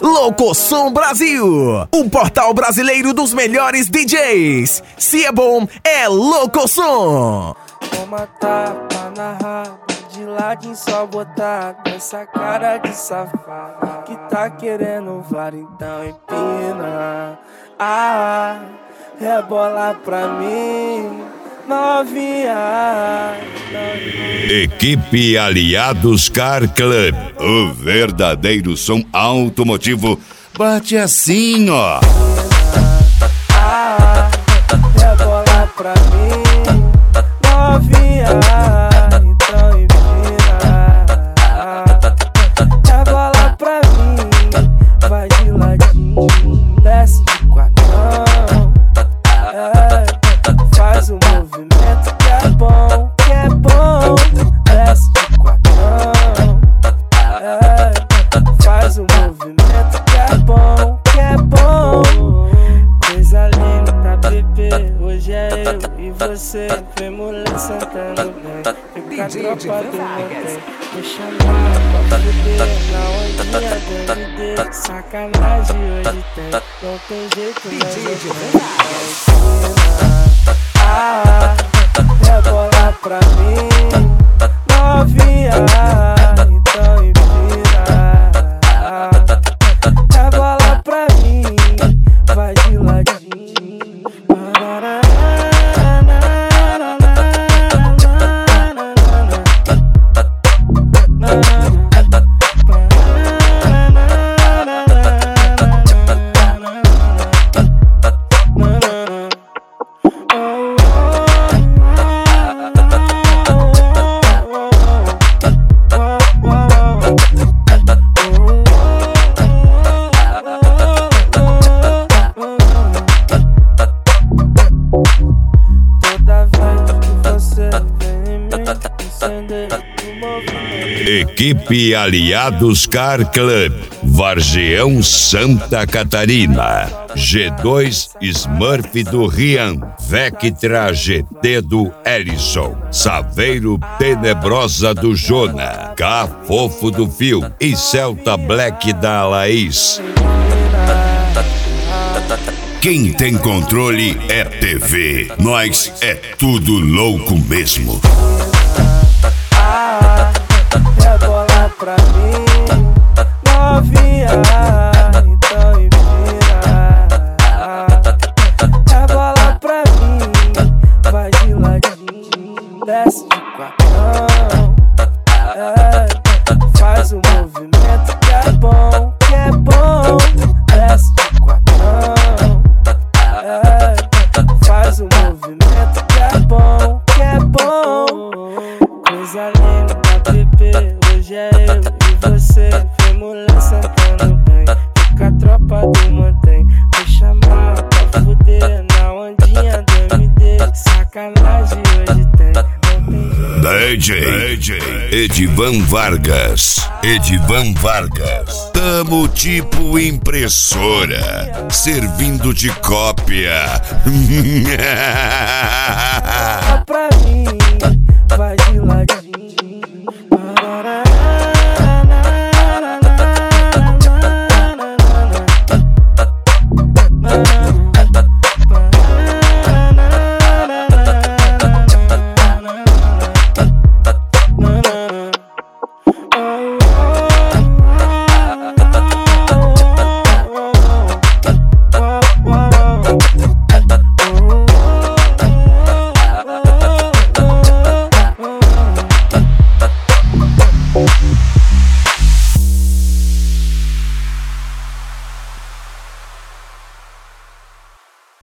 Loucosom Brasil, o portal brasileiro dos melhores DJs. Se é bom, é Loucosom. Toma tapa na raba, de ladinho só botar essa cara de safado que tá querendo VAR, então empina. Rebola pra mim, novinha. Equipe Aliados Car Club, o verdadeiro som automotivo bate assim, ó. Rebola pra mim, novinha, então empina. Rebola pra mim, vai de ladinho, desce de quatrão. Faz um movimento que é bom, desce de quatrão. Faz um movimento que é bom, coisa linda, bebê, hoje é eu e você. Vem mulher sentando bem, fica a tropa do montão. Vou chamar pra fuder na ondinha do MD. Sacanagem hoje tem, não tem jeito, mas rebola pra mim, novinha, então empina. Rebola pra mim, vai de ladinho. Equipe Aliados Car Club, Vargeão, Santa Catarina. G2 Smurf do Rian, Vectra GT do Ellison, Saveiro Tenebrosa do Jona, Cafofo do Fio e Celta Black da Laís. Quem tem controle é TV, nós é tudo louco mesmo. Rebola pra mim, novinha, então empina. Rebola pra mim, vai de ladinho, desce de quatrão. Faz um movimento que é bom, desce de quatrão. Faz um movimento que é bom, coisa linda, bebê, hoje é eu e você. Vem mulher sentando bem, fica a tropa do mantém. Vou chamar pra fuder na ondinha do MD. Sacanagem hoje tem, não tem jeito. DJ Edivan Vargas. Tamo tipo impressora, servindo de cópia. Pra mim, vai de